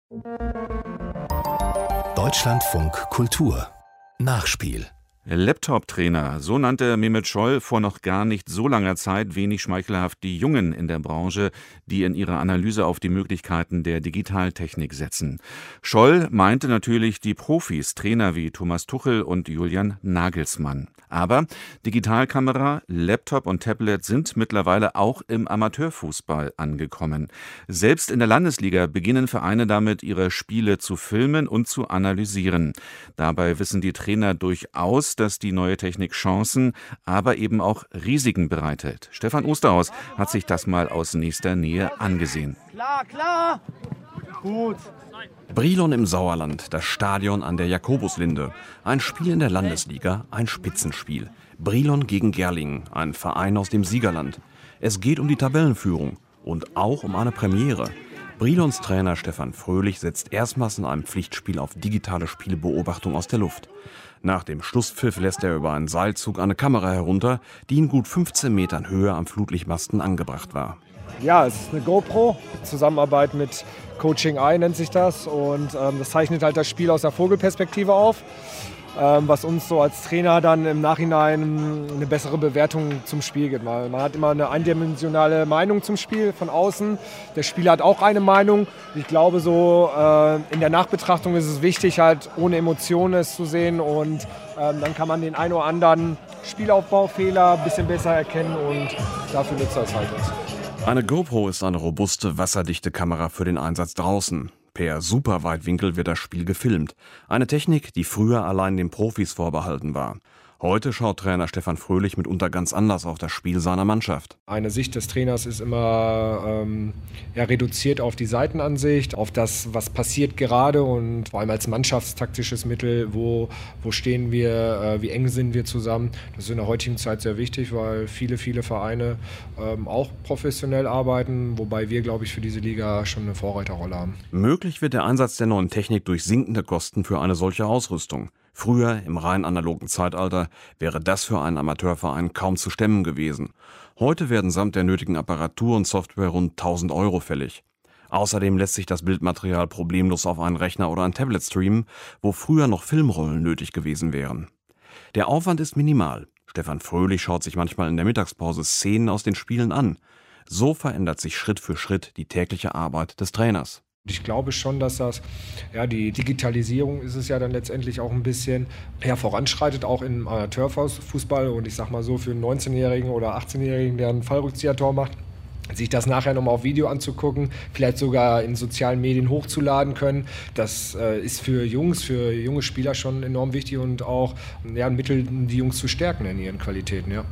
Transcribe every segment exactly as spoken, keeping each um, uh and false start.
Deutschlandfunk Kultur Nachspiel. Laptop-Trainer, so nannte Mehmet Scholl vor noch gar nicht so langer Zeit wenig schmeichelhaft die Jungen in der Branche, die in ihrer Analyse auf die Möglichkeiten der Digitaltechnik setzen. Scholl meinte natürlich die Profis, Trainer wie Thomas Tuchel und Julian Nagelsmann. Aber Digitalkamera, Laptop und Tablet sind mittlerweile auch im Amateurfußball angekommen. Selbst in der Landesliga beginnen Vereine damit, ihre Spiele zu filmen und zu analysieren. Dabei wissen die Trainer durchaus, dass die neue Technik Chancen, aber eben auch Risiken bereithält. Stefan Osterhaus hat sich das mal aus nächster Nähe angesehen. Klar, klar. Gut. Brilon im Sauerland, das Stadion an der Jakobuslinde. Ein Spiel in der Landesliga, ein Spitzenspiel. Brilon gegen Gerlingen, ein Verein aus dem Siegerland. Es geht um die Tabellenführung und auch um eine Premiere. Brilons Trainer Stefan Fröhlich setzt erstmals in einem Pflichtspiel auf digitale Spielbeobachtung aus der Luft. Nach dem Schlusspfiff lässt er über einen Seilzug eine Kamera herunter, die in gut fünfzehn Metern Höhe am Flutlichtmasten angebracht war. Ja, es ist eine GoPro, Zusammenarbeit mit Coaching Eye nennt sich das. Und ähm, das zeichnet halt das Spiel aus der Vogelperspektive auf, ähm, was uns so als Trainer dann im Nachhinein eine bessere Bewertung zum Spiel gibt. Man hat immer eine eindimensionale Meinung zum Spiel von außen. Der Spieler hat auch eine Meinung. Ich glaube, so äh, in der Nachbetrachtung ist es wichtig, halt ohne Emotionen es zu sehen. Und ähm, dann kann man den ein oder anderen Spielaufbaufehler ein bisschen besser erkennen und dafür nutzt das halt jetzt. Eine GoPro ist eine robuste, wasserdichte Kamera für den Einsatz draußen. Per Superweitwinkel wird das Spiel gefilmt. Eine Technik, die früher allein den Profis vorbehalten war. Heute schaut Trainer Stefan Fröhlich mitunter ganz anders auf das Spiel seiner Mannschaft. Eine Sicht des Trainers ist immer ähm, ja, reduziert auf die Seitenansicht, auf das, was passiert gerade und vor allem als mannschaftstaktisches Mittel, wo, wo stehen wir, äh, wie eng sind wir zusammen. Das ist in der heutigen Zeit sehr wichtig, weil viele, viele Vereine ähm, auch professionell arbeiten, wobei wir, glaube ich, für diese Liga schon eine Vorreiterrolle haben. Möglich wird der Einsatz der neuen Technik durch sinkende Kosten für eine solche Ausrüstung. Früher, im rein analogen Zeitalter, wäre das für einen Amateurverein kaum zu stemmen gewesen. Heute werden samt der nötigen Apparatur und Software rund tausend Euro fällig. Außerdem lässt sich das Bildmaterial problemlos auf einen Rechner oder ein Tablet streamen, wo früher noch Filmrollen nötig gewesen wären. Der Aufwand ist minimal. Stefan Fröhlich schaut sich manchmal in der Mittagspause Szenen aus den Spielen an. So verändert sich Schritt für Schritt die tägliche Arbeit des Trainers. Ich glaube schon, dass das, ja, die Digitalisierung ist es ja dann letztendlich auch ein bisschen ja, voranschreitet, auch im Amateurfußball. Und ich sag mal so, für einen neunzehnjährigen oder achtzehnjährigen, der ein Fallrückzieher-Tor macht, sich das nachher nochmal auf Video anzugucken, vielleicht sogar in sozialen Medien hochzuladen können, das äh, ist für Jungs, für junge Spieler schon enorm wichtig und auch ja, ein Mittel, die Jungs zu stärken in ihren Qualitäten. Ja.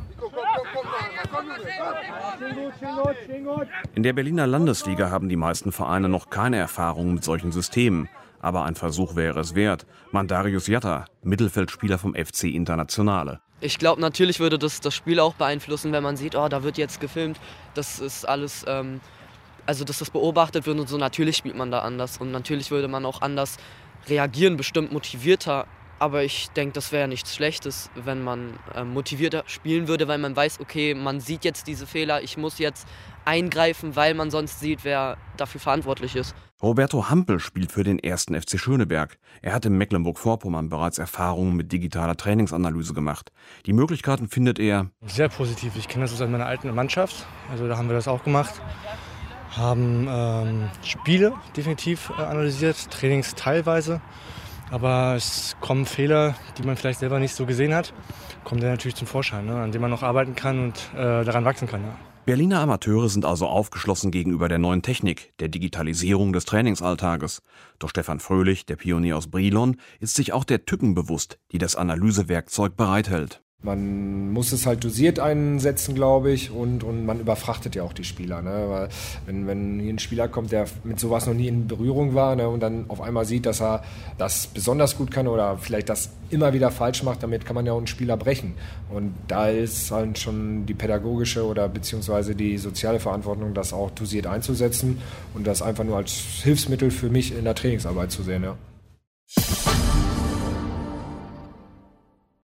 In der Berliner Landesliga haben die meisten Vereine noch keine Erfahrung mit solchen Systemen. Aber ein Versuch wäre es wert. Mandarius Jatta, Mittelfeldspieler vom F C Internationale. Ich glaube, natürlich würde das das Spiel auch beeinflussen, wenn man sieht, oh, da wird jetzt gefilmt. Das ist alles, ähm, also dass das beobachtet wird und so. Natürlich spielt man da anders und natürlich würde man auch anders reagieren, bestimmt motivierter. Aber ich denke, das wäre ja nichts Schlechtes, wenn man äh, motivierter spielen würde, weil man weiß, okay, man sieht jetzt diese Fehler, ich muss jetzt eingreifen, weil man sonst sieht, wer dafür verantwortlich ist. Roberto Hampel spielt für den ersten F C Schöneberg. Er hat in Mecklenburg-Vorpommern bereits Erfahrungen mit digitaler Trainingsanalyse gemacht. Die Möglichkeiten findet er sehr positiv. Ich kenne das aus meiner alten Mannschaft, also da haben wir das auch gemacht. Haben ähm, Spiele definitiv äh, analysiert, Trainings teilweise. Aber es kommen Fehler, die man vielleicht selber nicht so gesehen hat, kommen dann natürlich zum Vorschein, ne, an denen man noch arbeiten kann und äh, daran wachsen kann. Ja. Berliner Amateure sind also aufgeschlossen gegenüber der neuen Technik, der Digitalisierung des Trainingsalltages. Doch Stefan Fröhlich, der Pionier aus Brilon, ist sich auch der Tücken bewusst, die das Analysewerkzeug bereithält. Man muss es halt dosiert einsetzen, glaube ich, und, und man überfrachtet ja auch die Spieler. Ne? Weil wenn, wenn hier ein Spieler kommt, der mit sowas noch nie in Berührung war, ne, und dann auf einmal sieht, dass er das besonders gut kann oder vielleicht das immer wieder falsch macht, damit kann man ja auch einen Spieler brechen. Und da ist halt schon die pädagogische oder beziehungsweise die soziale Verantwortung, das auch dosiert einzusetzen und das einfach nur als Hilfsmittel für mich in der Trainingsarbeit zu sehen. Ja.